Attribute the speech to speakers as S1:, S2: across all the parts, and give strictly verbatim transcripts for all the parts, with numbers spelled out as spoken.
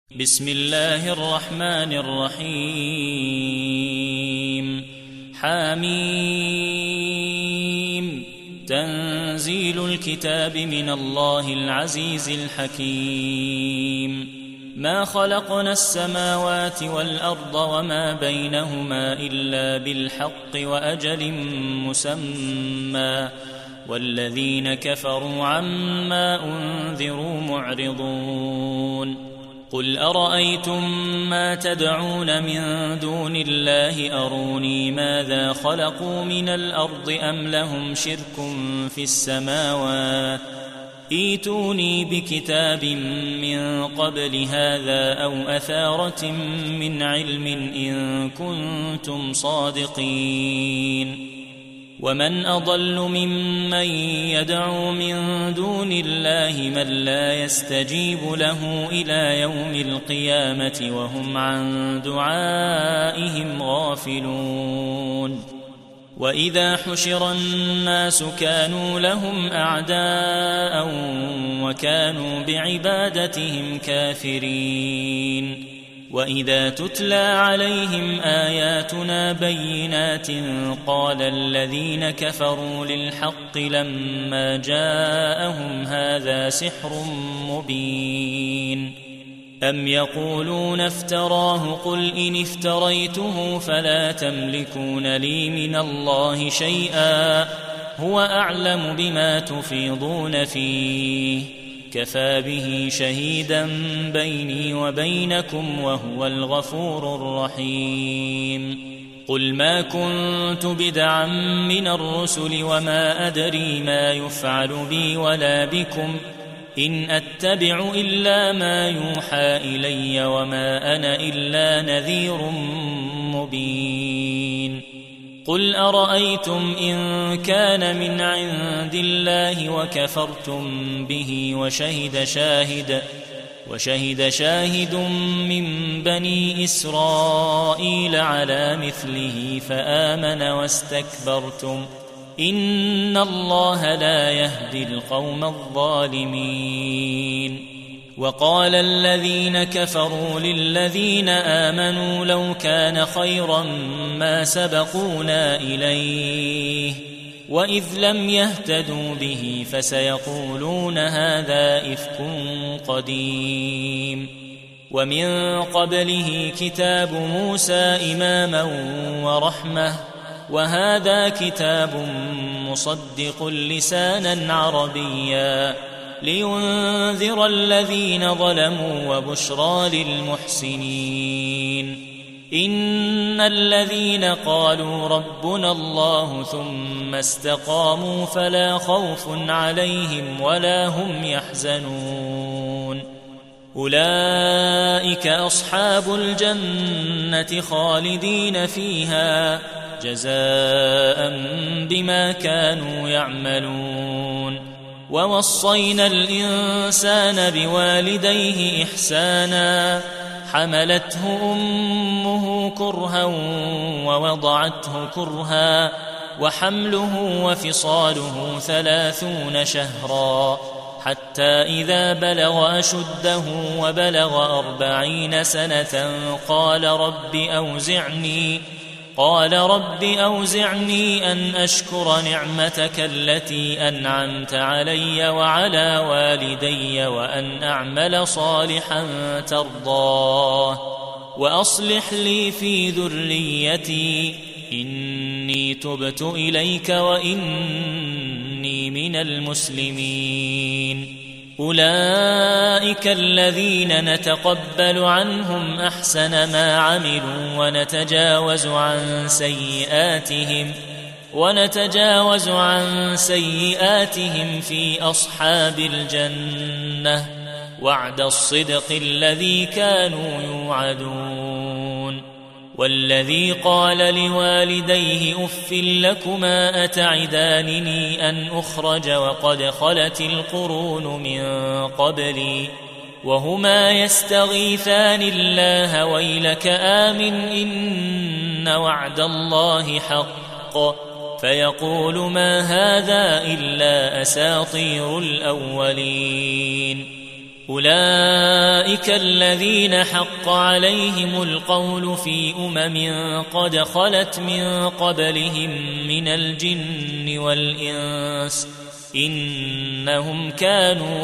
S1: بسم الله الرحمن الرحيم حميم تنزيل الكتاب من الله العزيز الحكيم ما خلقنا السماوات والأرض وما بينهما إلا بالحق وأجل مسمى والذين كفروا عما أنذروا معرضون قل أرأيتم ما تدعون من دون الله أروني ماذا خلقوا من الأرض أم لهم شرك في السماوات ائتوني بكتاب من قبل هذا أو أثارة من علم إن كنتم صادقين ومن أضل ممن يدعو من دون الله من لا يستجيب له إلى يوم القيامة وهم عن دعائهم غافلون وإذا حشر الناس كانوا لهم أعداء وكانوا بعبادتهم كافرين وإذا تتلى عليهم آياتنا بينات قال الذين كفروا للحق لما جاءهم هذا سحر مبين أم يقولون افتراه قل إن افتريته فلا تملكون لي من الله شيئا هو أعلم بما تفيضون فيه كفى به شهيدا بيني وبينكم وهو الغفور الرحيم قل ما كنت بدعا من الرسل وما أدري ما يفعل بي ولا بكم إن أتبع إلا ما يوحى إلي وما أنا إلا نذير مبين قل أرأيتم إن كان من عند الله وكفرتم به وشهد شاهد وشهد شاهد من بني إسرائيل على مثله فآمن واستكبرتم إن الله لا يهدي القوم الظالمين وقال الذين كفروا للذين آمنوا لو كان خيرا ما سبقونا إليه وإذ لم يهتدوا به فسيقولون هذا إفك قديم ومن قبله كتاب موسى إماما ورحمة وهذا كتاب مصدق لسانا عربيا لينذر الذين ظلموا وبشرى للمحسنين إن الذين قالوا ربنا الله ثم استقاموا فلا خوف عليهم ولا هم يحزنون أولئك أصحاب الجنة خالدين فيها جزاء بما كانوا يعملون ووصينا الإنسان بوالديه إحسانا حملته أمه كرها ووضعته كرها وحمله وفصاله ثلاثون شهرا حتى إذا بلغ أشده وبلغ أربعين سنة قال رب أوزعني قال رب أوزعني أن أشكر نعمتك التي أنعمت علي وعلى والدي وأن أعمل صالحا ترضاه وأصلح لي في ذريتي إني تبت إليك وإني من المسلمين أولئك الذين نتقبل عنهم أحسن ما عملوا ونتجاوز عن سيئاتهم ونتجاوز عن سيئاتهم في أصحاب الجنة وعد الصدق الذي كانوا يوعدون والذي قال لوالديه أف لكما أتعدانني أن أخرج وقد خلت القرون من قبلي وهما يستغيثان الله ويلك آمن إن وعد الله حق فيقول ما هذا إلا أساطير الأولين أولئك الذين حق عليهم القول في أمم قد خلت من قبلهم من الجن والإنس إنهم كانوا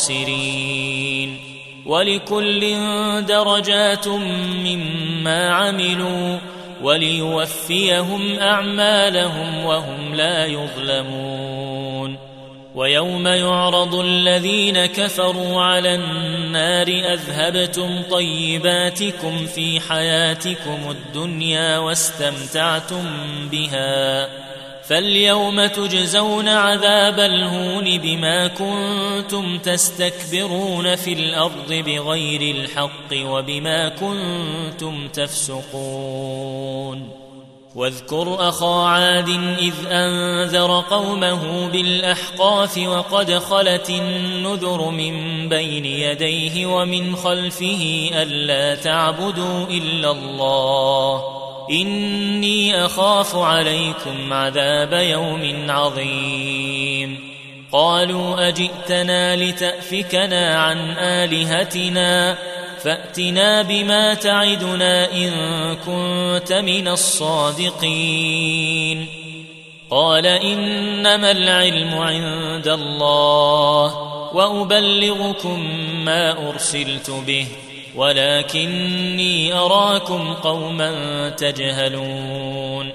S1: خاسرين ولكل درجات مما عملوا وليوفيهم أعمالهم وهم لا يظلمون ويوم يعرض الذين كفروا على النار أذهبتم طيباتكم في حياتكم الدنيا واستمتعتم بها فاليوم تجزون عذاب الهون بما كنتم تستكبرون في الأرض بغير الحق وبما كنتم تفسقون واذكر أخا عاد إذ أنذر قومه بالأحقاف وقد خلت النذر من بين يديه ومن خلفه ألا تعبدوا إلا الله إني أخاف عليكم عذاب يوم عظيم قالوا أجئتنا لتأفكنا عن آلهتنا فأتنا بما تعدنا إن كنت من الصادقين قال إنما العلم عند الله وأبلغكم ما أرسلت به ولكني أراكم قوما تجهلون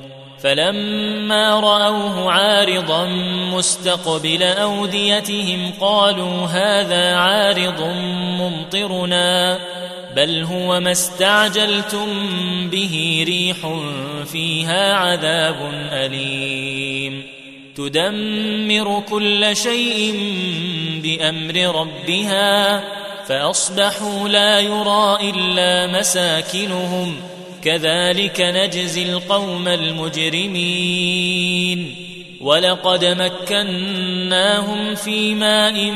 S1: فلما رأوه عارضا مستقبل أوديتهم قالوا هذا عارض ممطرنا بل هو ما استعجلتم به ريح فيها عذاب أليم تدمر كل شيء بأمر ربها فأصبحوا لا يرى إلا مساكنهم كذلك نجزي القوم المجرمين ولقد مكناهم في ماء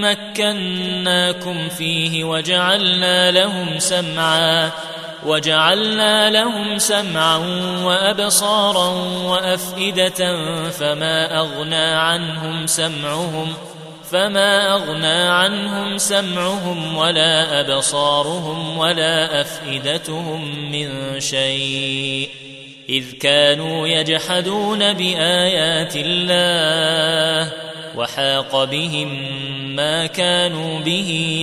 S1: مكناكم فيه وجعلنا لهم سمعا وجعلنا لهم سمعا وأبصارا وأفئدة فما أغنى عنهم سمعهم فما أغنى عنهم سمعهم ولا أبصارهم ولا أفئدتهم من شيء إذ كانوا يجحدون بآيات الله وحاق بهم ما كانوا به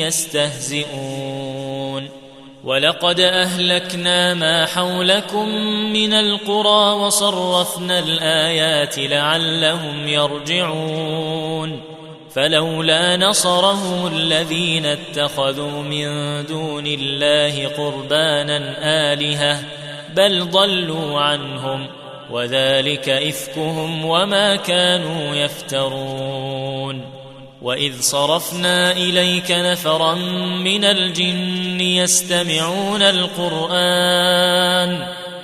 S1: يستهزئون ولقد أهلكنا ما حولكم من القرى وصرفنا الآيات لعلهم يرجعون فلولا نصرهم الذين اتخذوا من دون الله قربانا آلهة بل ضلوا عنهم وذلك إفكهم وما كانوا يفترون وإذ صرفنا إليك نفرا من الجن يستمعون القرآن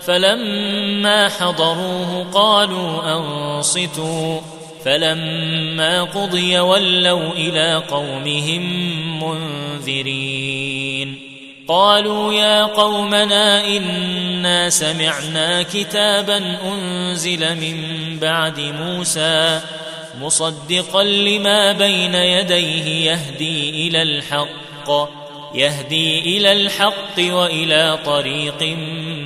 S1: فلما حضروه قالوا أنصتوا فلما قضي ولوا إلى قومهم منذرين قالوا يا قومنا إنا سمعنا كتابا أنزل من بعد موسى مصدقا لما بين يديه يهدي إلى الحق يهدي إلى الحق وإلى طريق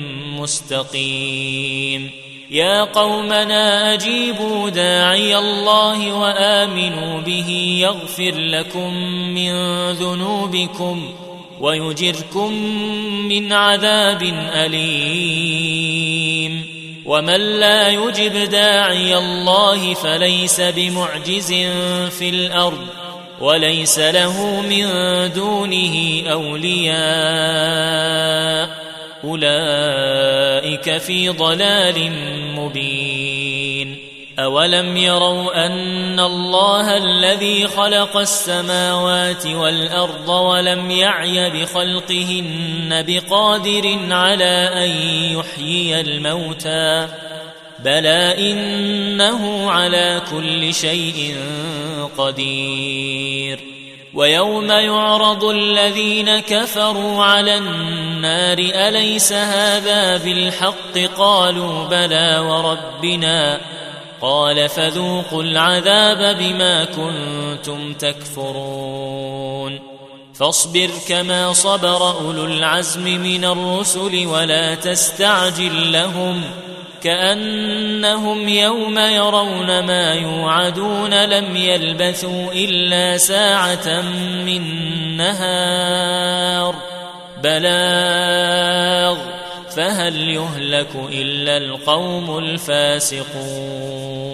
S1: مستقيم يا قومنا أجيبوا داعي الله وآمنوا به يغفر لكم من ذنوبكم ويجركم من عذاب أليم ومن لا يجب داعي الله فليس بمعجز في الأرض وليس له من دونه أولياء أولئك في ضلال مبين أولم يروا أن الله الذي خلق السماوات والأرض ولم يعي بخلقهن بقادر على أن يحيي الموتى بلى إنه على كل شيء قدير ويوم يعرض الذين كفروا على النار أليس هذا بالحق قالوا بلى وربنا قال فذوقوا العذاب بما كنتم تكفرون فاصبر كما صبر أولو العزم من الرسل ولا تستعجل لهم كأنهم يوم يرون ما يوعدون لم يلبثوا إلا ساعة من نهار بلاغ فهل يهلك إلا القوم الفاسقون